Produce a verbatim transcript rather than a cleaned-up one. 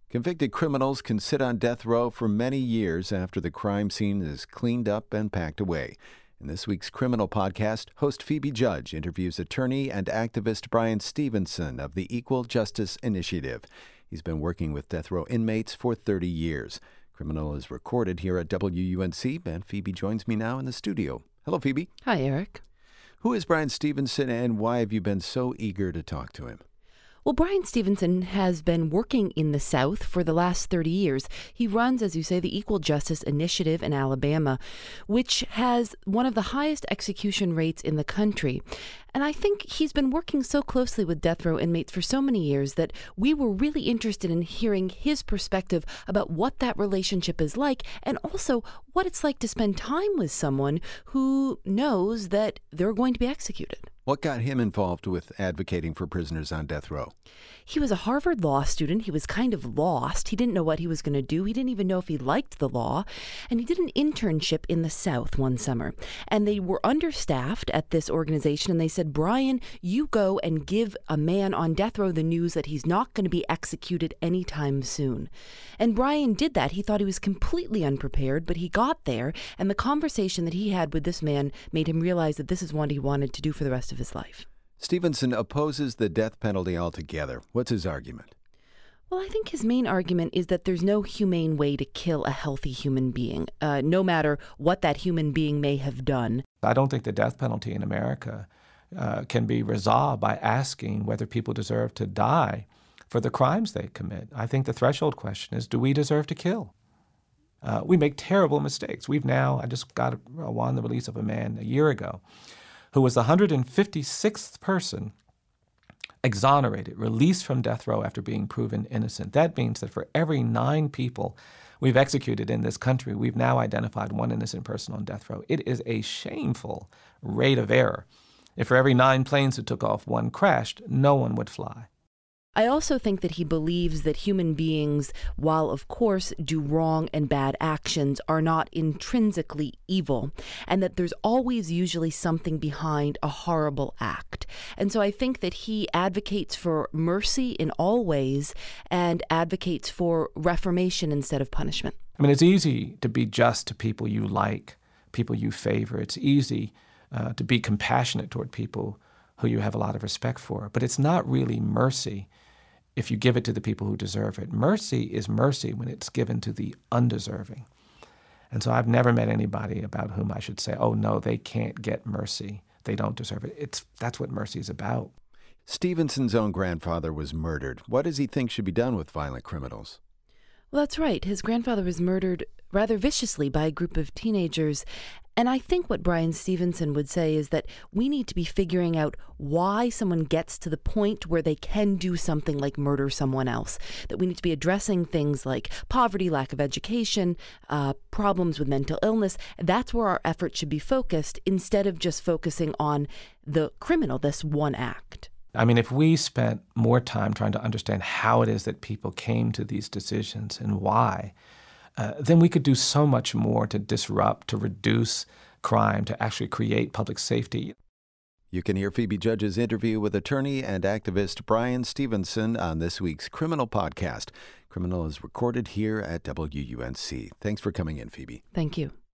Convicted criminals can sit on death row for many years after the crime scene is cleaned up and packed away. In this week's Criminal Podcast, host Phoebe Judge interviews attorney and activist Bryan Stevenson of the Equal Justice Initiative. He's been working with death row inmates for thirty years. Criminal is recorded here at W U N C, and Phoebe joins me now in the studio. Hello, Phoebe. Hi, Eric. Who is Bryan Stevenson, and why have you been so eager to talk to him? Well, Bryan Stevenson has been working in the South for the last thirty years. He runs, as you say, the Equal Justice Initiative in Alabama, which has one of the highest execution rates in the country. And I think he's been working so closely with death row inmates for so many years that we were really interested in hearing his perspective about what that relationship is like, and also what it's like to spend time with someone who knows that they're going to be executed. What got him involved with advocating for prisoners on death row? He was a Harvard law student. He was kind of lost. He didn't know what he was going to do. He didn't even know if he liked the law. And he did an internship in the South one summer. And they were understaffed at this organization. And they said, Bryan, you go and give a man on death row the news that he's not going to be executed anytime soon. And Bryan did that. He thought he was completely unprepared, but he got there. And the conversation that he had with this man made him realize that this is what he wanted to do for the rest of his life. Stevenson opposes the death penalty altogether. What's his argument? Well, I think his main argument is that there's no humane way to kill a healthy human being, uh, no matter what that human being may have done. I don't think the death penalty in America uh, can be resolved by asking whether people deserve to die for the crimes they commit. I think the threshold question is, do we deserve to kill? Uh, we make terrible mistakes. We've now, I just got a, won the release of a man a year ago who was the one hundred fifty-sixth person exonerated, released from death row after being proven innocent. That means that for every nine people we've executed in this country, we've now identified one innocent person on death row. It is a shameful rate of error. If for every nine planes that took off, one crashed, no one would fly. I also think that he believes that human beings, while of course do wrong and bad actions, are not intrinsically evil, and that there's always usually something behind a horrible act. And so I think that he advocates for mercy in all ways and advocates for reformation instead of punishment. I mean, it's easy to be just to people you like, people you favor. It's easy uh, to be compassionate toward people who you have a lot of respect for. But it's not really mercy if you give it to the people who deserve it. Mercy is mercy when it's given to the undeserving. And so I've never met anybody about whom I should say, oh, no, they can't get mercy. They don't deserve it. It's that's what mercy is about. Stevenson's own grandfather was murdered. What does he think should be done with violent criminals? Well, that's right. His grandfather was murdered rather viciously by a group of teenagers. And I think what Bryan Stevenson would say is that we need to be figuring out why someone gets to the point where they can do something like murder someone else. That we need to be addressing things like poverty, lack of education, uh, problems with mental illness. That's where our efforts should be focused instead of just focusing on the criminal, this one act. I mean, if we spent more time trying to understand how it is that people came to these decisions and why, uh, then we could do so much more to disrupt, to reduce crime, to actually create public safety. You can hear Phoebe Judge's interview with attorney and activist Bryan Stevenson on this week's Criminal Podcast. Criminal is recorded here at W U N C. Thanks for coming in, Phoebe. Thank you.